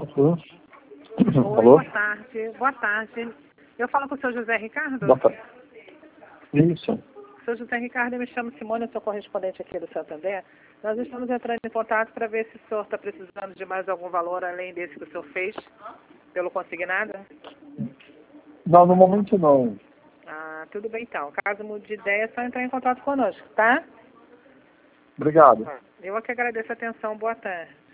Oi, Alô? boa tarde. Boa tarde. Eu falo com o seu José Ricardo? Boa tarde. Isso. Seu José Ricardo, eu me chamo Simone, eu sou correspondente aqui do Santander. Nós estamos entrando em contato para ver se o senhor está precisando de mais algum valor além desse que o senhor fez pelo consignado. Não, no momento não. Ah, tudo bem então. Caso mude de ideia, é só entrar em contato conosco, tá? Obrigado. Eu é que agradeço a atenção. Boa tarde.